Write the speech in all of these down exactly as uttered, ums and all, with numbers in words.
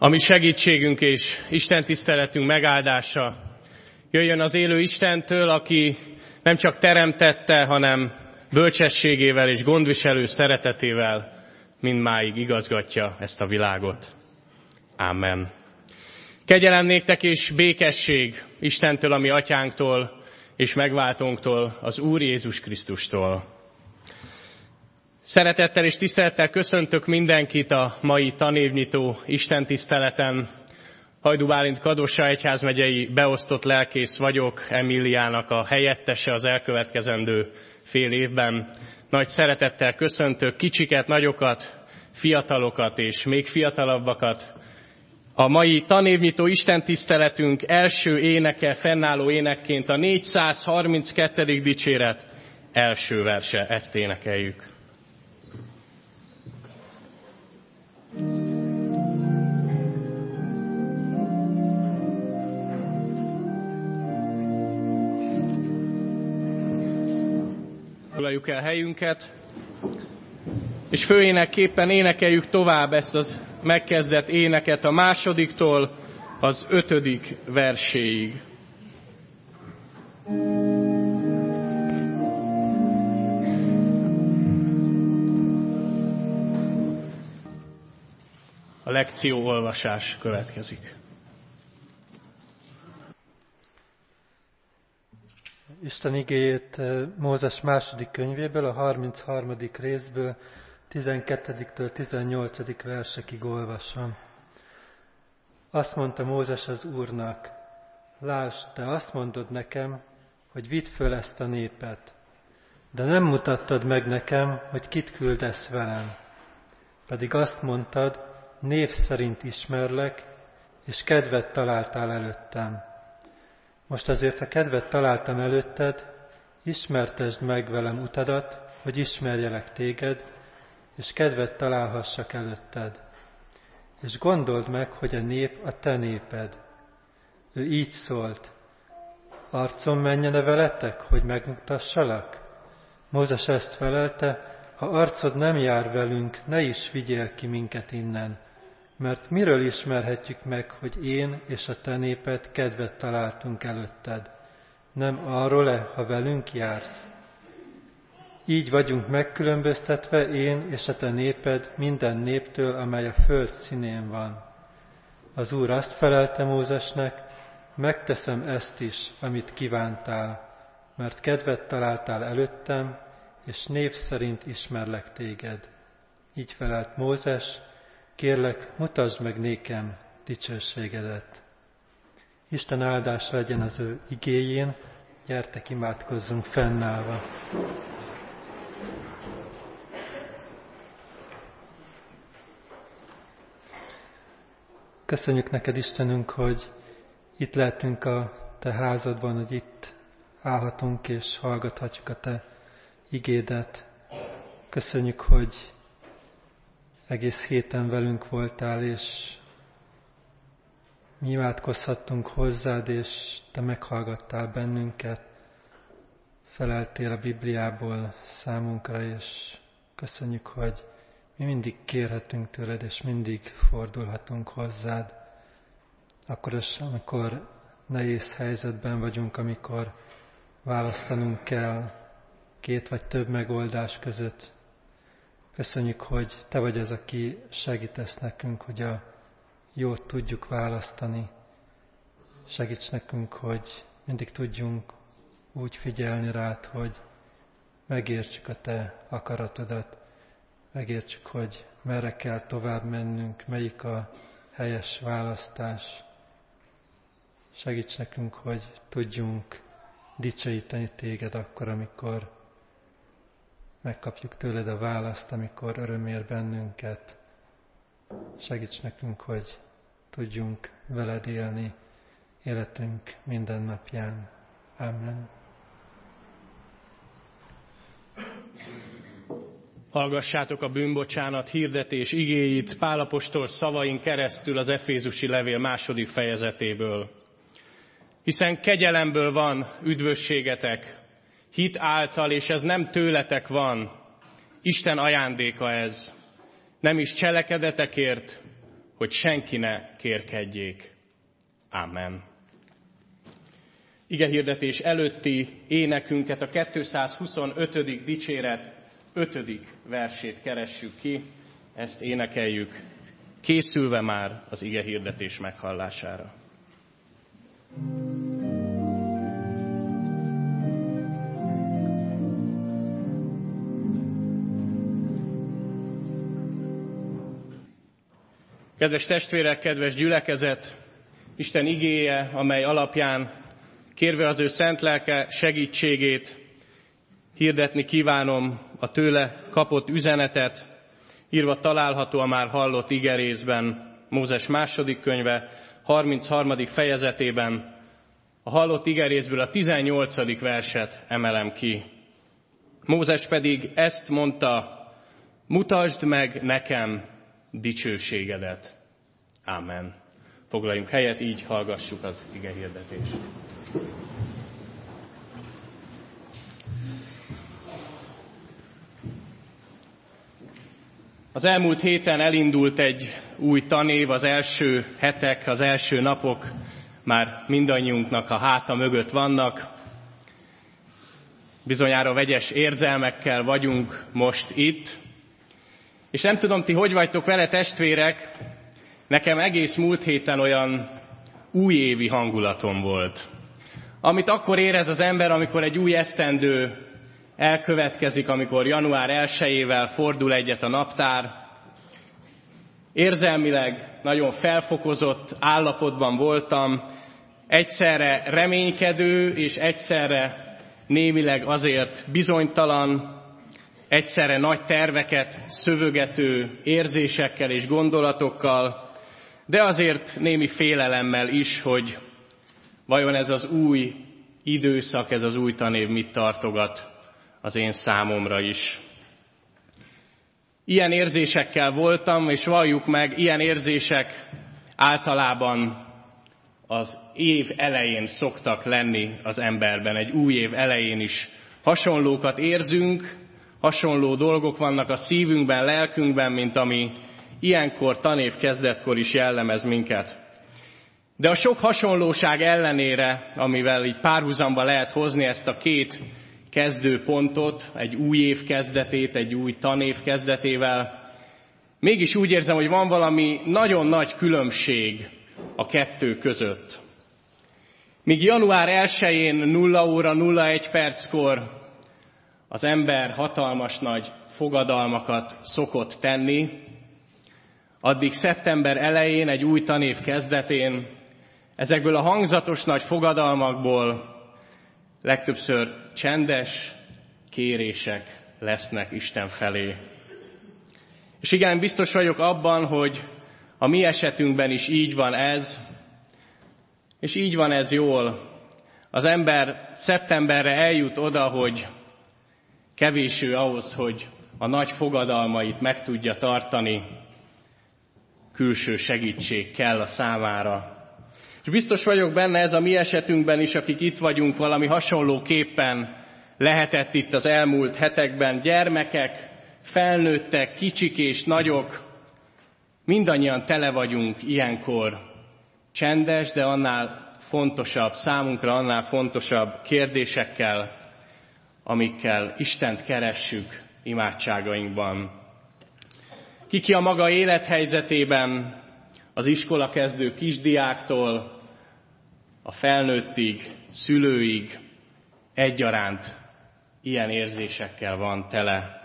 Ami segítségünk és Isten tiszteletünk megáldása jöjjön az élő Istentől, aki nem csak teremtette, hanem bölcsességével és gondviselő szeretetével mindmáig igazgatja ezt a világot. Amen. Kegyelem néktek és békesség Istentől, a mi atyánktól és megváltónktól, az Úr Jézus Krisztustól. Szeretettel és tisztelettel köszöntök mindenkit a mai tanévnyitó istentiszteleten. Hajdú Bálint Kadossa egyházmegyei beosztott lelkész vagyok, Emíliának a helyettese az elkövetkezendő fél évben. Nagy szeretettel köszöntök kicsiket, nagyokat, fiatalokat és még fiatalabbakat. A mai tanévnyitó istentiszteletünk első éneke, fennálló énekként a négyszázharminckettedik dicséret első verse, ezt énekeljük. Foglaljuk el helyünket, és főénekképpen énekeljük tovább ezt az megkezdett éneket a másodiktól az ötödik verséig. A lekció olvasás következik. Isten igéjét Mózes második könyvéből, a harmincharmadik részből, tizenkettediktől tizennyolcadik versekig olvasom. Azt mondta Mózes az Úrnak: lásd, te azt mondod nekem, hogy vidd föl ezt a népet, de nem mutattad meg nekem, hogy kit küldesz velem. Pedig azt mondtad, név szerint ismerlek, és kedvet találtál előttem. Most azért, ha kedvet találtam előtted, ismertesd meg velem utadat, hogy ismerjelek téged, és kedvet találhassak előtted. És gondold meg, hogy a nép a te néped. Ő így szólt: arcom menjene veletek, hogy megnyugtassalak? Mózes ezt felelte: ha arcod nem jár velünk, ne is vigyél ki minket innen. Mert miről ismerhetjük meg, hogy én és a te néped kedvet találtunk előtted? Nem arról-e, ha velünk jársz? Így vagyunk megkülönböztetve, én és a te néped minden néptől, amely a föld színén van. Az Úr azt felelte Mózesnek: megteszem ezt is, amit kívántál, mert kedvet találtál előttem, és név szerint ismerlek téged. Így felelt Mózes: kérlek, mutasd meg nékem dicsőségedet. Isten áldása legyen az ő igéjén, gyertek, imádkozzunk fennállva. Köszönjük neked, Istenünk, hogy itt lehetünk a te házadban, hogy itt állhatunk és hallgathatjuk a te igédet. Köszönjük, hogy egész héten velünk voltál, és mi imádkozhattunk hozzád, és te meghallgattál bennünket, feleltél a Bibliából számunkra, és köszönjük, hogy mi mindig kérhetünk tőled, és mindig fordulhatunk hozzád. Akkor is, amikor nehéz helyzetben vagyunk, amikor választanunk kell két vagy több megoldás között. Köszönjük, hogy te vagy az, aki segítesz nekünk, hogy a jót tudjuk választani. Segíts nekünk, hogy mindig tudjunk úgy figyelni rád, hogy megértsük a te akaratodat, megértsük, hogy merre kell tovább mennünk, melyik a helyes választás. Segíts nekünk, hogy tudjunk dicsőíteni téged akkor, amikor megkapjuk tőled a választ, amikor öröm ér bennünket. Segíts nekünk, hogy tudjunk veled élni életünk minden napján. Amen. Hallgassátok a bűnbocsánat hirdetés igéit Pál apostol szavain keresztül az Efézusi levél második fejezetéből. Hiszen kegyelemből van üdvösségetek, hit által, és ez nem tőletek van, Isten ajándéka ez. Nem is cselekedetekért, hogy senki ne kérkedjék. Amen. Igehirdetés előtti énekünket, a kétszázhuszonötödik dicséret ötödik versét keressük ki, ezt énekeljük, készülve már az igehirdetés meghallására. Kedves testvérek, kedves gyülekezet, Isten igéje, amely alapján kérve az ő szent lelke segítségét, hirdetni kívánom a tőle kapott üzenetet, írva található a már hallott igerészben, Mózes második könyve, harmincharmadik fejezetében. A hallott igerészből a tizennyolcadik verset emelem ki. Mózes pedig ezt mondta: mutasd meg nekem dicsőségedet. Ámen. Foglaljunk helyet, így hallgassuk az igehirdetést. Az elmúlt héten elindult egy új tanév, az első hetek, az első napok már mindannyiunknak a háta mögött vannak. Bizonyára vegyes érzelmekkel vagyunk most itt. És nem tudom, ti hogy vagytok vele, testvérek, nekem egész múlt héten olyan újévi hangulatom volt. Amit akkor érez az ember, amikor egy új esztendő elkövetkezik, amikor január elsejével fordul egyet a naptár. Érzelmileg nagyon felfokozott állapotban voltam, egyszerre reménykedő és egyszerre némileg azért bizonytalan, egyszerre nagy terveket szövögető érzésekkel és gondolatokkal, de azért némi félelemmel is, hogy vajon ez az új időszak, ez az új tanév mit tartogat az én számomra is. Ilyen érzésekkel voltam, és valljuk meg, ilyen érzések általában az év elején szoktak lenni az emberben. Egy új év elején is hasonlókat érzünk, hasonló dolgok vannak a szívünkben, lelkünkben, mint ami ilyenkor tanév kezdetkor is jellemez minket. De a sok hasonlóság ellenére, amivel így párhuzamba lehet hozni ezt a két kezdőpontot, egy új év kezdetét, egy új tanév kezdetével, mégis úgy érzem, hogy van valami nagyon nagy különbség a kettő között. Míg január elsején nulla óra nulla egy perckor az ember hatalmas nagy fogadalmakat szokott tenni, addig szeptember elején, egy új tanév kezdetén ezekből a hangzatos nagy fogadalmakból legtöbbször csendes kérések lesznek Isten felé. És igen, biztos vagyok abban, hogy a mi esetünkben is így van ez, és így van ez jól. Az ember szeptemberre eljut oda, hogy kevés ő ahhoz, hogy a nagy fogadalmait meg tudja tartani, külső segítség kell a számára. És biztos vagyok benne, ez a mi esetünkben is, akik itt vagyunk, valami hasonlóképpen lehetett itt az elmúlt hetekben. Gyermekek, felnőttek, kicsik és nagyok, mindannyian tele vagyunk ilyenkor csendes, de annál fontosabb, számunkra annál fontosabb kérdésekkel, amikkel Istent keressük imádságainkban. Kiki a maga élethelyzetében, az iskolakezdő kisdiáktól a felnőttig, szülőig egyaránt ilyen érzésekkel van tele.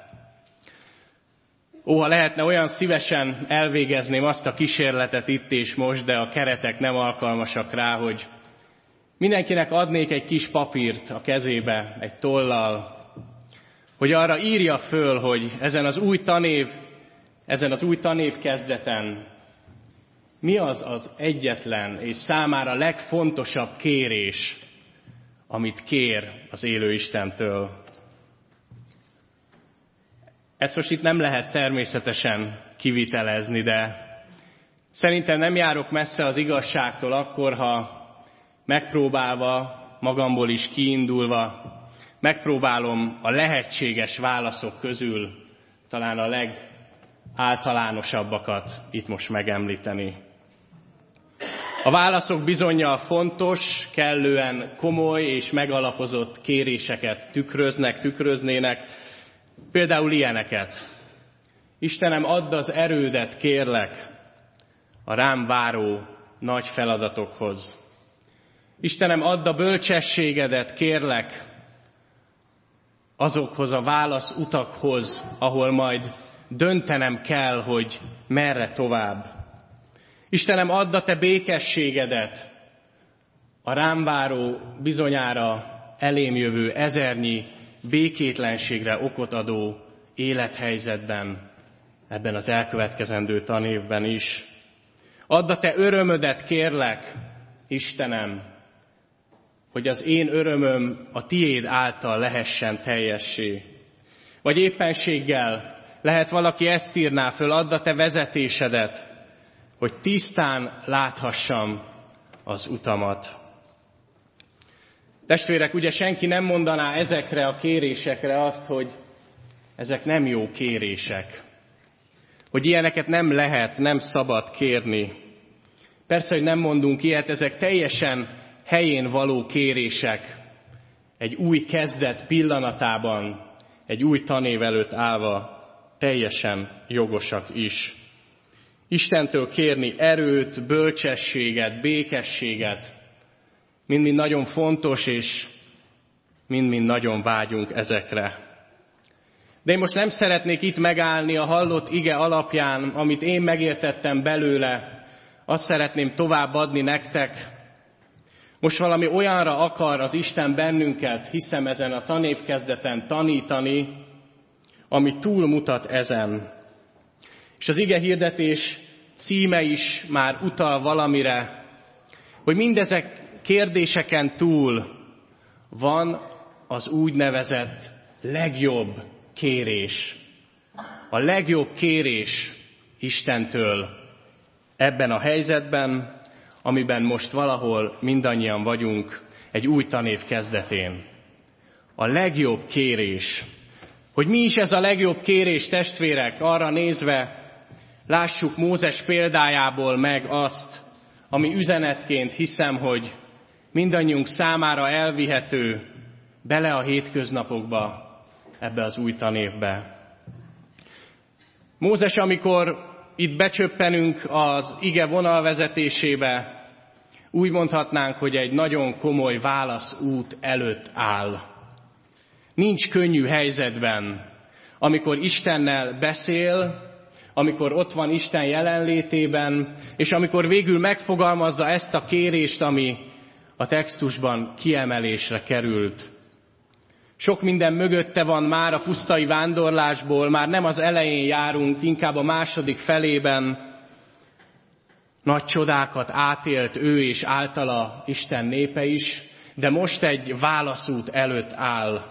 Ó, ha lehetne, olyan szívesen elvégezném azt a kísérletet itt és most, de a keretek nem alkalmasak rá, hogy mindenkinek adnék egy kis papírt a kezébe, egy tollal, hogy arra írja föl, hogy ezen az új tanév, ezen az új tanév kezdeten mi az az egyetlen és számára legfontosabb kérés, amit kér az élő Istentől. Ezt most itt nem lehet természetesen kivitelezni, de szerintem nem járok messze az igazságtól akkor, ha megpróbálva, magamból is kiindulva, megpróbálom a lehetséges válaszok közül talán a általánosabbakat itt most megemlíteni. A válaszok bizonnyal fontos, kellően komoly és megalapozott kéréseket tükröznek, tükröznének, például ilyeneket. Istenem, add az erődet, kérlek, a rám váró nagy feladatokhoz. Istenem, add a bölcsességedet, kérlek, azokhoz a válasz utakhoz, ahol majd döntenem kell, hogy merre tovább. Istenem, add a te békességedet a rám váró, bizonyára elém jövő ezernyi békétlenségre okot adó élethelyzetben, ebben az elkövetkezendő tanévben is. Add a te örömödet, kérlek, Istenem, hogy az én örömöm a tiéd által lehessen teljessé. Vagy éppenséggel lehet valaki ezt írná föl, add a te vezetésedet, hogy tisztán láthassam az utamat. Testvérek, ugye senki nem mondaná ezekre a kérésekre azt, hogy ezek nem jó kérések. Hogy ilyeneket nem lehet, nem szabad kérni. Persze, hogy nem mondunk ilyet, ezek teljesen helyén való kérések. Egy új kezdet pillanatában, egy új tanév előtt állva teljesen jogosak is. Istentől kérni erőt, bölcsességet, békességet, mind-mind nagyon fontos, és mind-mind nagyon vágyunk ezekre. De én most nem szeretnék itt megállni a hallott ige alapján, amit én megértettem belőle, azt szeretném továbbadni nektek. Most valami olyanra akar az Isten bennünket, hiszem ezen a tanévkezdeten tanítani, ami túlmutat ezen. És az ige hirdetés címe is már utal valamire, hogy mindezek kérdéseken túl van az úgynevezett legjobb kérés. A legjobb kérés Istentől ebben a helyzetben, amiben most valahol mindannyian vagyunk egy új tanév kezdetén. A legjobb kérés. Hogy mi is ez a legjobb kérés, testvérek, arra nézve lássuk Mózes példájából meg azt, ami üzenetként hiszem, hogy mindannyiunk számára elvihető bele a hétköznapokba, ebbe az új tanévbe. Mózes, amikor itt becsöppenünk az ige vonalvezetésébe, úgy mondhatnánk, hogy egy nagyon komoly válaszút előtt áll. Nincs könnyű helyzetben, amikor Istennel beszél, amikor ott van Isten jelenlétében, és amikor végül megfogalmazza ezt a kérést, ami a textusban kiemelésre került. Sok minden mögötte van már a pusztai vándorlásból, már nem az elején járunk, inkább a második felében. Nagy csodákat átélt ő és általa Isten népe is, de most egy válaszút előtt áll.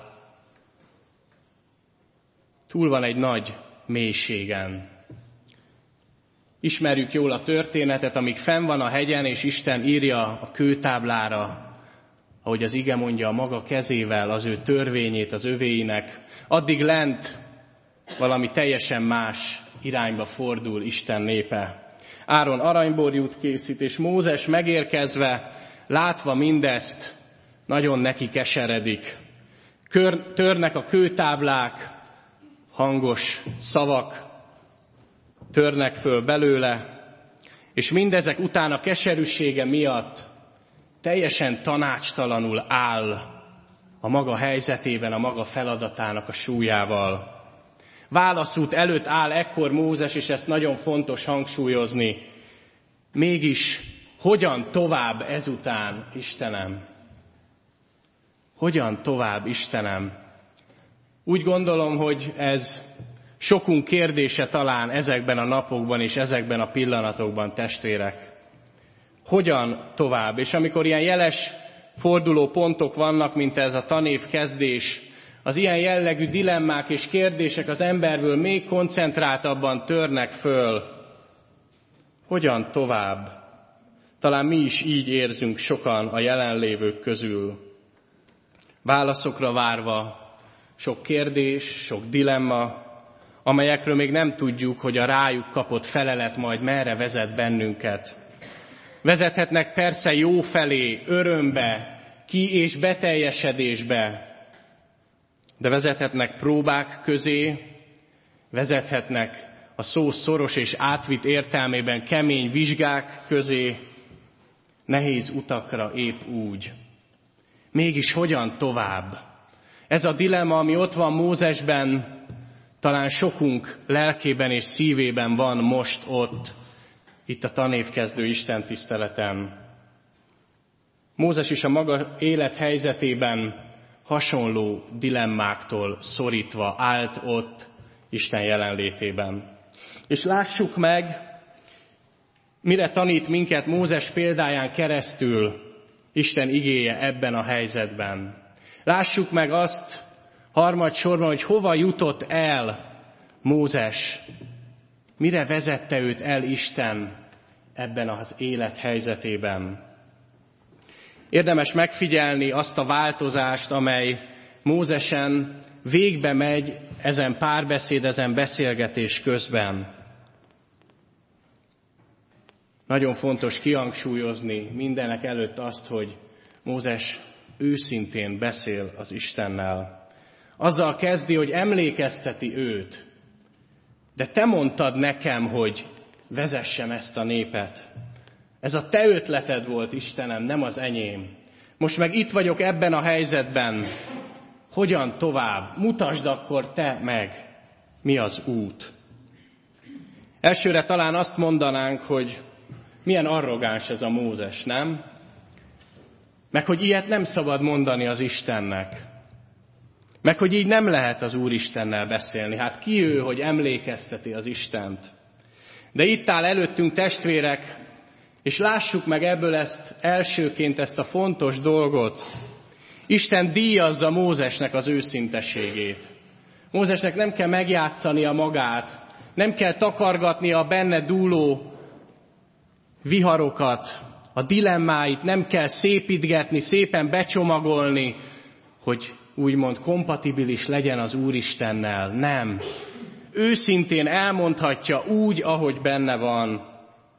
Túl van egy nagy mélységen. Ismerjük jól a történetet, amíg fenn van a hegyen, és Isten írja a kőtáblára, ahogy az ige mondja, a maga kezével az ő törvényét az övéinek, addig lent valami teljesen más irányba fordul Isten népe. Áron aranyborjút készít, és Mózes megérkezve, látva mindezt, nagyon neki keseredik. Kör, törnek a kőtáblák, hangos szavak törnek föl belőle, és mindezek után a keserűsége miatt teljesen tanácstalanul áll a maga helyzetében, a maga feladatának a súlyával. Válaszút előtt áll ekkor Mózes, és ezt nagyon fontos hangsúlyozni. Mégis hogyan tovább ezután, Istenem? Hogyan tovább, Istenem? Úgy gondolom, hogy ez sokunk kérdése talán ezekben a napokban és ezekben a pillanatokban, testvérek. Hogyan tovább? És amikor ilyen jeles forduló pontok vannak, mint ez a tanév kezdés, az ilyen jellegű dilemmák és kérdések az emberből még koncentráltabban törnek föl. Hogyan tovább? Talán mi is így érzünk sokan a jelenlévők közül. Válaszokra várva, sok kérdés, sok dilemma, amelyekről még nem tudjuk, hogy a rájuk kapott felelet majd merre vezet bennünket. Vezethetnek persze jó felé, örömbe, ki- és beteljesedésbe, de vezethetnek próbák közé, vezethetnek a szó szoros és átvitt értelmében kemény vizsgák közé, nehéz utakra épp úgy. Mégis hogyan tovább? Ez a dilemma, ami ott van Mózesben, talán sokunk lelkében és szívében van most ott, itt a tanévkezdő istentiszteleten. Mózes is a maga élethelyzetében hasonló dilemmáktól szorítva állt ott Isten jelenlétében. És lássuk meg, mire tanít minket Mózes példáján keresztül Isten igéje ebben a helyzetben. Lássuk meg azt harmadsorban, hogy hova jutott el Mózes, mire vezette őt el Isten ebben az élethelyzetében. Érdemes megfigyelni azt a változást, amely Mózesen végbe megy ezen párbeszéd, ezen beszélgetés közben. Nagyon fontos kihangsúlyozni mindenek előtt azt, hogy Mózes őszintén beszél az Istennel. Azzal kezdi, hogy emlékezteti őt. De te mondtad nekem, hogy vezessem ezt a népet. Ez a te ötleted volt, Istenem, nem az enyém. Most meg itt vagyok ebben a helyzetben. Hogyan tovább? Mutasd akkor te meg, mi az út. Elsőre talán azt mondanánk, hogy milyen arrogáns ez a Mózes, nem? Meg hogy ilyet nem szabad mondani az Istennek. Meg hogy így nem lehet az Úristennel beszélni. Hát ki ő, hogy emlékezteti az Istent? De itt áll előttünk, testvérek, és lássuk meg ebből ezt elsőként ezt a fontos dolgot. Isten díjazza Mózesnek az őszinteségét. Mózesnek nem kell megjátszania magát, nem kell takargatnia a benne dúló viharokat, a dilemmáit, nem kell szépítgetni, szépen becsomagolni, hogy úgymond kompatibilis legyen az Úristennel. Nem. Őszintén elmondhatja úgy, ahogy benne van.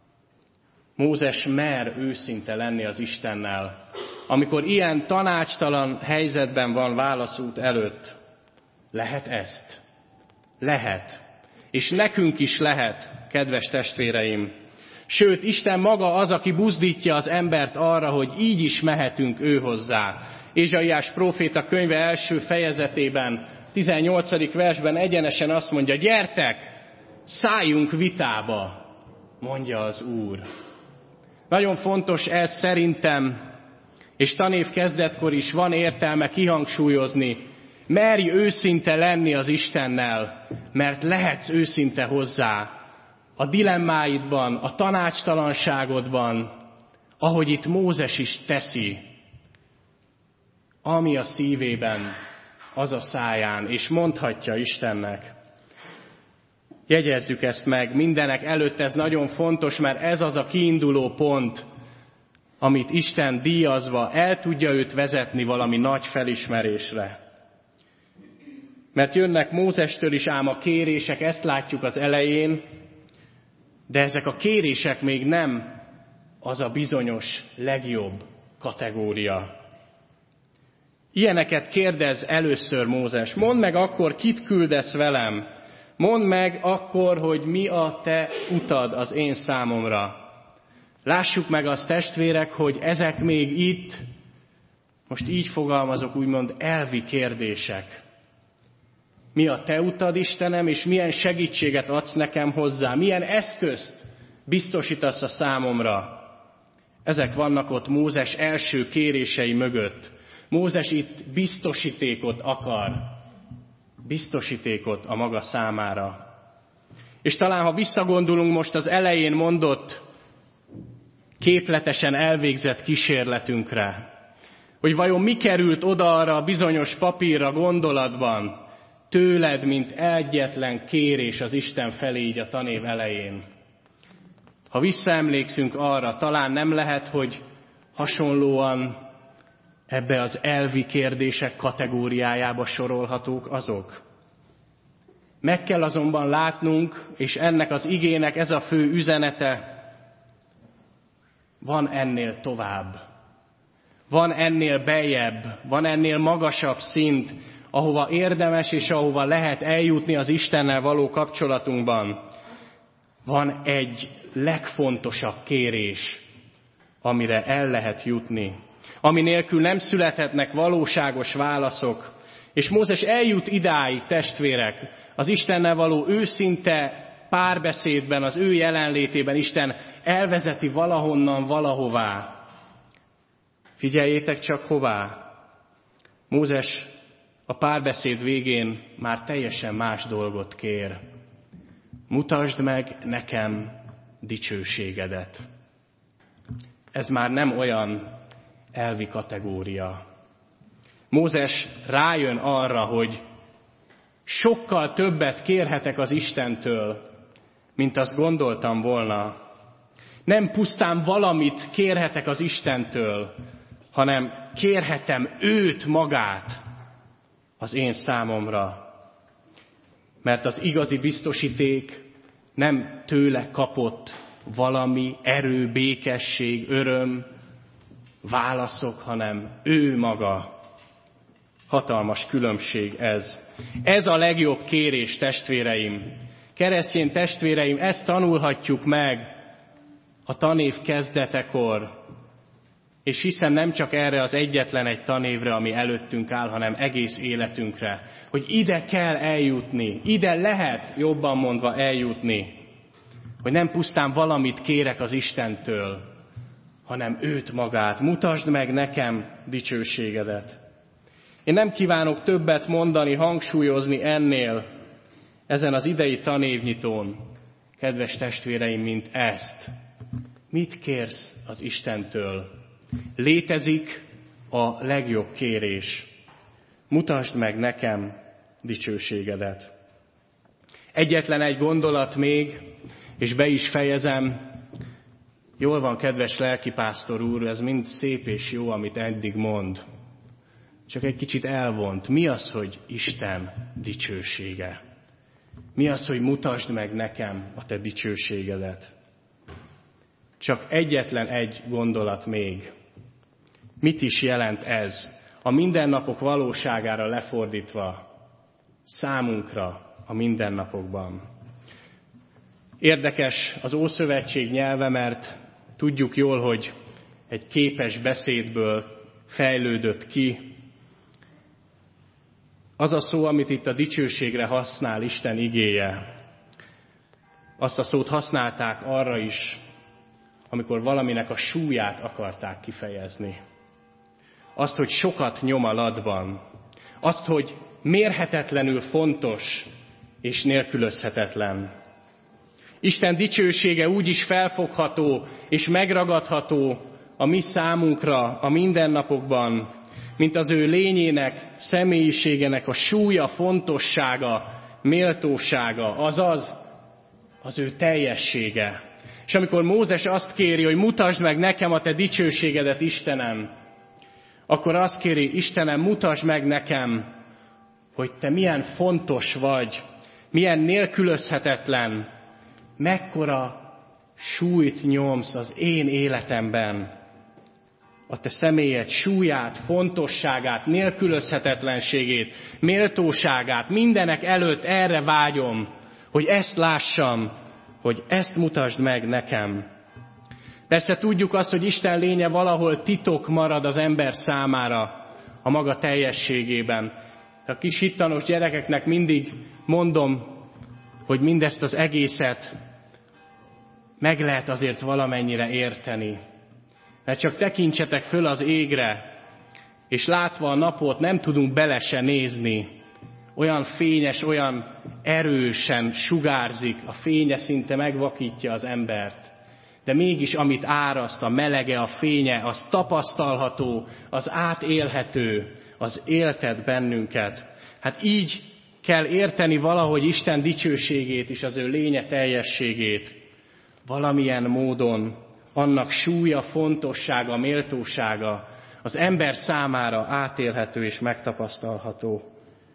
Mózes mer őszinte lenni az Istennel, amikor ilyen tanácstalan helyzetben van válaszút előtt. Lehet ezt? Lehet. És nekünk is lehet, kedves testvéreim. Sőt, Isten maga az, aki buzdítja az embert arra, hogy így is mehetünk ő hozzá. Ézsaiás próféta könyve első fejezetében, tizennyolcadik versben egyenesen azt mondja, gyertek, szálljunk vitába, mondja az Úr. Nagyon fontos ez szerintem, és tanév kezdetkor is van értelme kihangsúlyozni, merj őszinte lenni az Istennel, mert lehetsz őszinte hozzá a dilemmáidban, a tanácstalanságodban, ahogy itt Mózes is teszi, ami a szívében, az a száján, és mondhatja Istennek. Jegyezzük ezt meg, mindenek előtt ez nagyon fontos, mert ez az a kiinduló pont, amit Isten díjazva el tudja őt vezetni valami nagy felismerésre. Mert jönnek Mózestől is ám a kérések, ezt látjuk az elején, de ezek a kérések még nem az a bizonyos legjobb kategória. Ilyeneket kérdez először Mózes. Mondd meg akkor, kit küldesz velem. Mondd meg akkor, hogy mi a te utad az én számomra. Lássuk meg azt, testvérek, hogy ezek még itt, most így fogalmazok, úgymond elvi kérdések. Mi a te utad, Istenem, és milyen segítséget adsz nekem hozzá? Milyen eszközt biztosítasz a számomra? Ezek vannak ott Mózes első kérései mögött. Mózes itt biztosítékot akar. Biztosítékot a maga számára. És talán, ha visszagondolunk most az elején mondott, képletesen elvégzett kísérletünkre, hogy vajon mi került oda arra a bizonyos papírra, gondolatban, tőled, mint egyetlen kérés az Isten felé így a tanév elején. Ha visszaemlékszünk arra, talán nem lehet, hogy hasonlóan ebbe az elvi kérdések kategóriájába sorolhatók azok. Meg kell azonban látnunk, és ennek az igének ez a fő üzenete, van ennél tovább. Van ennél beljebb, van ennél magasabb szint, ahova érdemes és ahova lehet eljutni az Istennel való kapcsolatunkban. Van egy legfontosabb kérés, amire el lehet jutni, ami nélkül nem születhetnek valóságos válaszok. És Mózes eljut idáig, testvérek, az Istennel való őszinte párbeszédben, az ő jelenlétében Isten elvezeti valahonnan valahová. Figyeljétek csak hová. Mózes a párbeszéd végén már teljesen más dolgot kér. Mutasd meg nekem dicsőségedet. Ez már nem olyan elvi kategória. Mózes rájön arra, hogy sokkal többet kérhetek az Istentől, mint azt gondoltam volna. Nem pusztán valamit kérhetek az Istentől, hanem kérhetem őt magát az én számomra. Mert az igazi biztosíték nem tőle kapott valami erő, békesség, öröm, válaszok, hanem ő maga. Hatalmas különbség ez. Ez a legjobb kérés, testvéreim. Keresztény testvéreim, ezt tanulhatjuk meg a tanév kezdetekor. És hiszen nem csak erre az egyetlen egy tanévre, ami előttünk áll, hanem egész életünkre. Hogy ide kell eljutni, ide lehet jobban mondva eljutni. Hogy nem pusztán valamit kérek az Istentől, hanem őt magát. Mutasd meg nekem dicsőségedet. Én nem kívánok többet mondani, hangsúlyozni ennél, ezen az idei tanévnyitón, kedves testvéreim, mint ezt. Mit kérsz az Istentől? Létezik a legjobb kérés. Mutasd meg nekem dicsőségedet. Egyetlen egy gondolat még, és be is fejezem. Jól van, kedves lelkipásztor úr, ez mind szép és jó, amit eddig mond. Csak egy kicsit elvont. Mi az, hogy Isten dicsősége? Mi az, hogy mutasd meg nekem a te dicsőségedet? Csak egyetlen egy gondolat még. Mit is jelent ez? A mindennapok valóságára lefordítva, számunkra a mindennapokban. Érdekes az Ószövetség nyelve, mert tudjuk jól, hogy egy képes beszédből fejlődött ki. Az a szó, amit itt a dicsőségre használ Isten igéje, azt a szót használták arra is, amikor valaminek a súlyát akarták kifejezni. Azt, hogy sokat nyom a latban. Azt, hogy mérhetetlenül fontos és nélkülözhetetlen. Isten dicsősége úgy is felfogható és megragadható a mi számunkra a mindennapokban, mint az ő lényének, személyiségenek a súlya, fontossága, méltósága, azaz az ő teljessége. És amikor Mózes azt kéri, hogy mutasd meg nekem a te dicsőségedet, Istenem, akkor azt kéri, Istenem, mutasd meg nekem, hogy te milyen fontos vagy, milyen nélkülözhetetlen, mekkora súlyt nyomsz az én életemben. A te személyed súlyát, fontosságát, nélkülözhetetlenségét, méltóságát, mindenek előtt erre vágyom, hogy ezt lássam, hogy ezt mutasd meg nekem. Persze tudjuk azt, hogy Isten lénye valahol titok marad az ember számára a maga teljességében. A kis hittanos gyerekeknek mindig mondom, hogy mindezt az egészet meg lehet azért valamennyire érteni. Mert csak tekintsetek föl az égre, és látva a napot nem tudunk bele se nézni. Olyan fényes, olyan erősen sugárzik, a fénye szinte megvakítja az embert. De mégis amit áraszt, a melege, a fénye, az tapasztalható, az átélhető, az éltet bennünket. Hát így kell érteni valahogy Isten dicsőségét és az ő lénye teljességét. Valamilyen módon annak súlya, fontossága, méltósága az ember számára átélhető és megtapasztalható.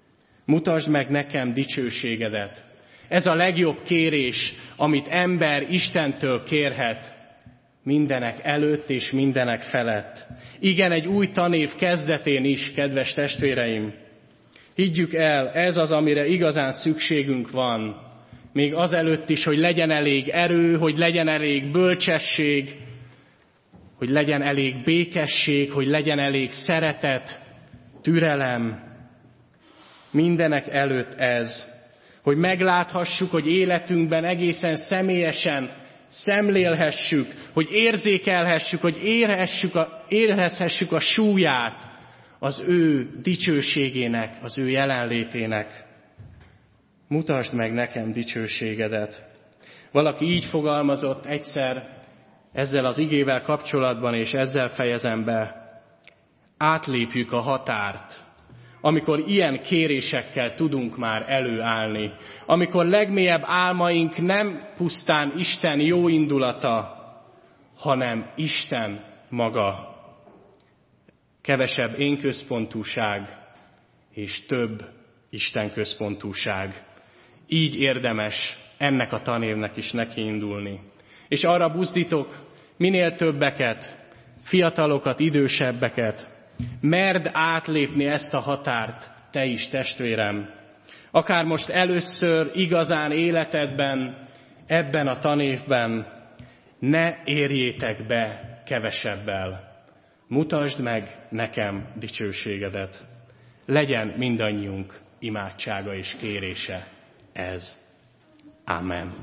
Mutasd meg nekem dicsőségedet. Ez a legjobb kérés, amit ember Istentől kérhet, mindenek előtt és mindenek felett. Igen, egy új tanév kezdetén is, kedves testvéreim. Higgyük el, ez az, amire igazán szükségünk van. Még azelőtt is, hogy legyen elég erő, hogy legyen elég bölcsesség, hogy legyen elég békesség, hogy legyen elég szeretet, türelem. Mindenek előtt ez, hogy megláthassuk, hogy életünkben egészen személyesen szemlélhessük, hogy érzékelhessük, hogy érhessük a, érezhessük a súlyát az ő dicsőségének, az ő jelenlétének. Mutasd meg nekem dicsőségedet. Valaki így fogalmazott egyszer ezzel az igével kapcsolatban, és ezzel fejezem be. Átlépjük a határt, amikor ilyen kérésekkel tudunk már előállni. Amikor legmélyebb álmaink nem pusztán Isten jó indulata, hanem Isten maga. Kevesebb énközpontúság és több Isten központúság. Így érdemes ennek a tanévnek is nekiindulni. És arra buzdítok minél többeket, fiatalokat, idősebbeket, merd átlépni ezt a határt, te is, testvérem. Akár most először igazán életedben, ebben a tanévben, ne érjétek be kevesebbel. Mutasd meg nekem dicsőségedet. Legyen mindannyiunk imádsága és kérése ez. Amen.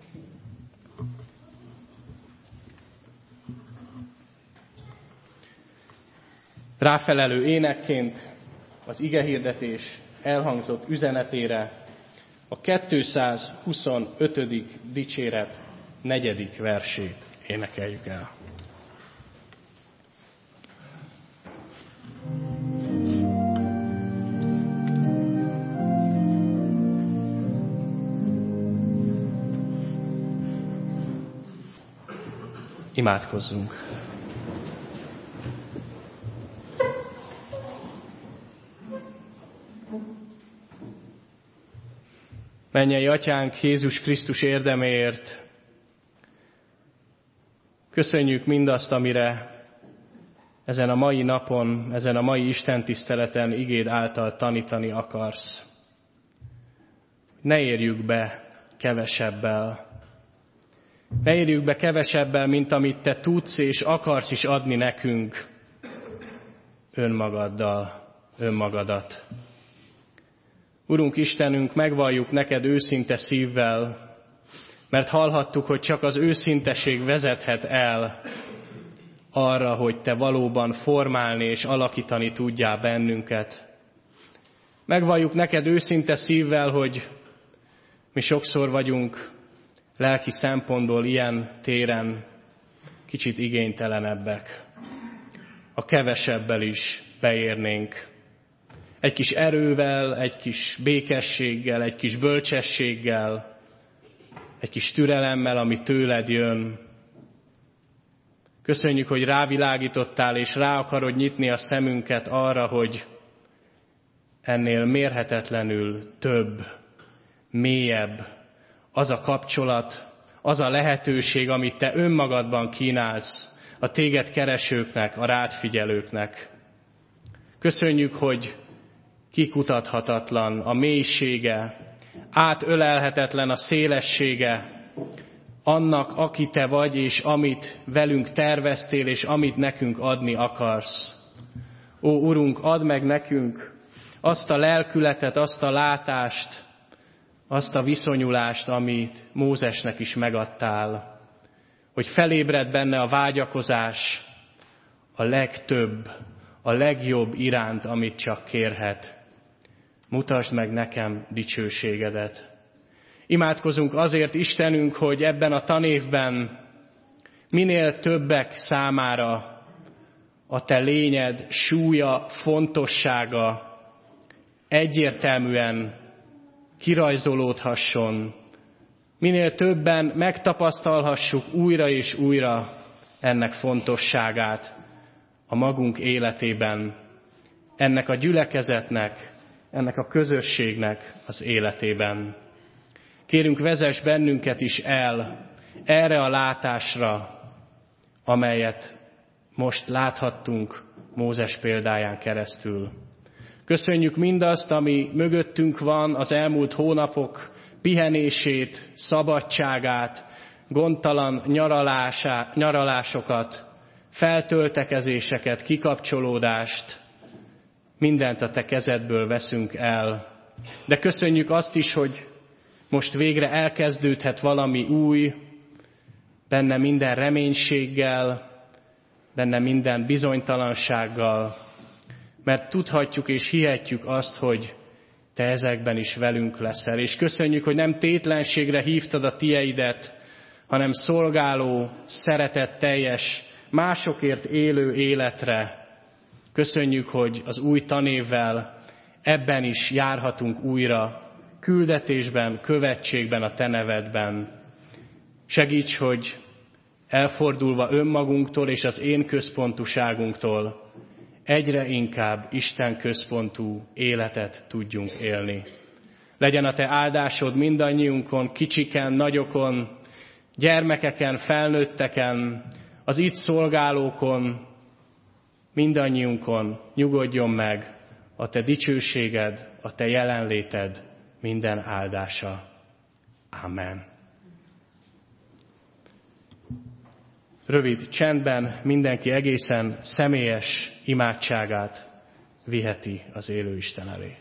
Ráfelelő énekként az igehirdetés elhangzott üzenetére a kétszázhuszonötödik dicséret negyedik versét énekeljük el. Imádkozzunk. Mennyei Atyánk, Jézus Krisztus érdeméért köszönjük mindazt, amire ezen a mai napon, ezen a mai istentiszteleten igéd által tanítani akarsz. Ne érjük be kevesebbel. Ne érjük be kevesebbel, mint amit te tudsz és akarsz is adni nekünk önmagaddal, önmagadat. Urunk Istenünk, megvalljuk neked őszinte szívvel, mert hallhattuk, hogy csak az őszinteség vezethet el arra, hogy te valóban formálni és alakítani tudjál bennünket. Megvalljuk neked őszinte szívvel, hogy mi sokszor vagyunk lelki szempontból ilyen téren kicsit igénytelenebbek. A kevesebbel is beérnénk. Egy kis erővel, egy kis békességgel, egy kis bölcsességgel, egy kis türelemmel, ami tőled jön. Köszönjük, hogy rávilágítottál, és rá akarod nyitni a szemünket arra, hogy ennél mérhetetlenül több, mélyebb az a kapcsolat, az a lehetőség, amit te önmagadban kínálsz a téged keresőknek, a rád figyelőknek. Köszönjük, hogy kikutathatatlan a mélysége, átölelhetetlen a szélessége annak, aki te vagy, és amit velünk terveztél, és amit nekünk adni akarsz. Ó, Urunk, add meg nekünk azt a lelkületet, azt a látást, azt a viszonyulást, amit Mózesnek is megadtál, hogy felébred benne a vágyakozás a legtöbb, a legjobb iránt, amit csak kérhet. Mutasd meg nekem dicsőségedet. Imádkozunk azért, Istenünk, hogy ebben a tanévben minél többek számára a te lényed súlya, fontossága egyértelműen kirajzolódhasson. Minél többen megtapasztalhassuk újra és újra ennek fontosságát a magunk életében, ennek a gyülekezetnek, ennek a közösségnek az életében. Kérünk, vezess bennünket is el erre a látásra, amelyet most láthattunk Mózes példáján keresztül. Köszönjük mindazt, ami mögöttünk van, az elmúlt hónapok pihenését, szabadságát, gondtalan nyaralásokat, feltöltekezéseket, kikapcsolódást, mindent a te kezedből veszünk el. De köszönjük azt is, hogy most végre elkezdődhet valami új, benne minden reménységgel, benne minden bizonytalansággal, mert tudhatjuk és hihetjük azt, hogy te ezekben is velünk leszel. És köszönjük, hogy nem tétlenségre hívtad a tieidet, hanem szolgáló, szeretetteljes, másokért élő életre. Köszönjük, hogy az új tanévvel ebben is járhatunk újra, küldetésben, követségben, a te nevedben. Segíts, hogy elfordulva önmagunktól és az én központuságunktól egyre inkább Isten központú életet tudjunk élni. Legyen a te áldásod mindannyiunkon, kicsiken, nagyokon, gyermekeken, felnőtteken, az itt szolgálókon, mindannyiunkon nyugodjon meg a te dicsőséged, a te jelenléted minden áldása. Amen. Rövid csendben mindenki egészen személyes imádságát viheti az élő Isten elé.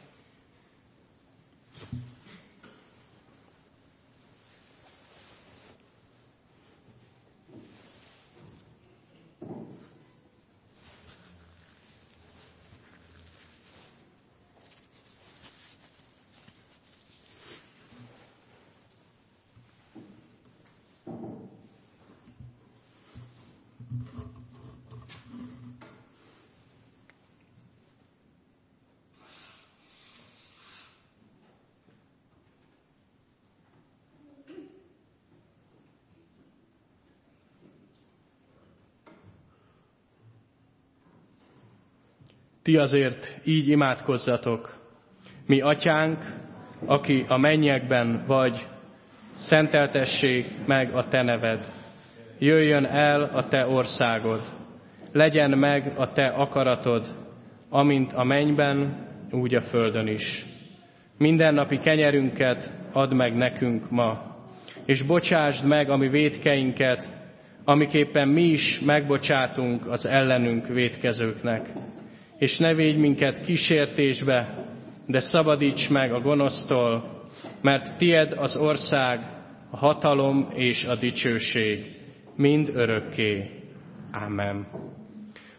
Ti azért így imádkozzatok: mi atyánk, aki a mennyekben vagy, szenteltessék meg a te neved. Jöjjön el a te országod. Legyen meg a te akaratod, amint a mennyben, úgy a földön is. Mindennapi kenyerünket add meg nekünk ma, és bocsásd meg a mi vétkeinket, amiképpen mi is megbocsátunk az ellenünk vétkezőknek. És ne védj minket kísértésbe, de szabadíts meg a gonosztól, mert tied az ország, a hatalom és a dicsőség, mind örökké. Ámen.